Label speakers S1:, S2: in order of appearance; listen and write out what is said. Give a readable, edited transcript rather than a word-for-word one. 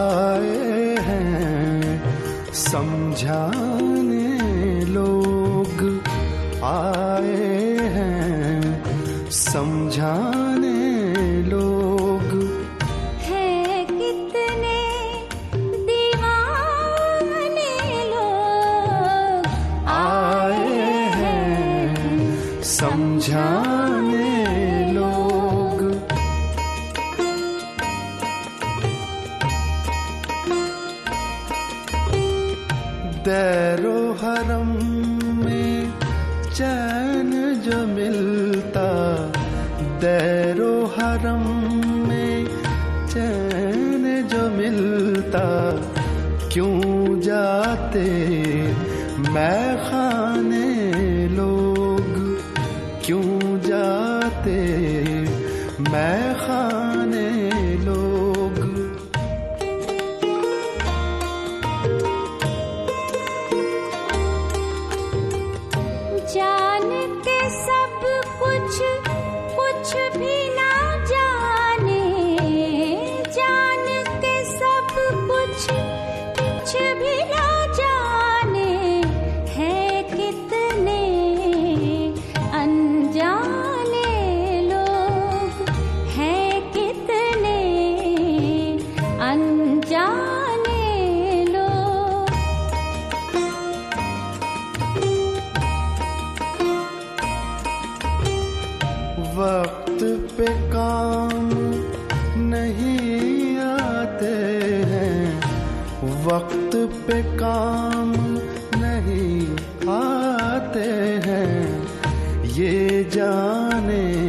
S1: आए हैं समझाने लोग, आए हैं समझाने लोग।
S2: है कितने दीवाने लोग,
S1: आए हैं समझाने लोग। दैरो हरम में चैन जो मिलता, दैरो हरम में चैन जो मिलता, क्यों जाते मैखाने लोग, क्यों जाते मैखाने लोग।
S2: जान के सब कुछ, कुछ भी ना जाने, जान के सब कुछ, कुछ भी ना जाने। है कितने अनजाने लोग, है कितने अनजाने लोग।
S1: वक्त पे काम नहीं आते हैं, वक्त पे काम नहीं आते हैं, ये जाने